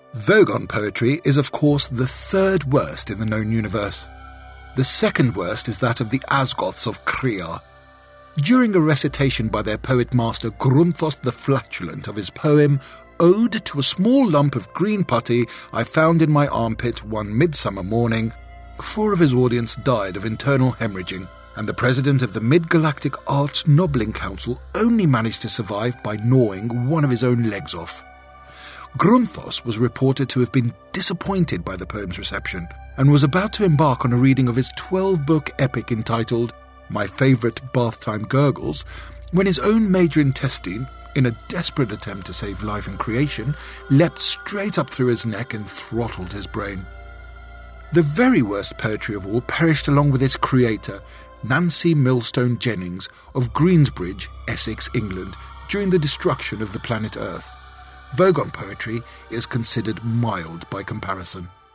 Vogon poetry is of course the third worst in the known universe. The second worst is that of the Asgoths of Kriar. During a recitation by their poet master Grunthos the Flatulent of his poem Ode to a Small Lump of Green Putty I Found in My Armpit One Midsummer Morning, 4 of his audience died of internal hemorrhaging, and the president of the Mid-Galactic Arts Nobbling Council only managed to survive by gnawing one of his own legs off. Grunthos was reported to have been disappointed by the poem's reception and was about to embark on a reading of his 12-book epic entitled My Favourite Bath Time Gurgles when his own major intestine, in a desperate attempt to save life and creation, leapt straight up through his neck and throttled his brain. The very worst poetry of all perished along with its creator, Nancy Millstone Jennings of Greensbridge, Essex, England, during the destruction of the planet Earth. Vogon poetry is considered mild by comparison.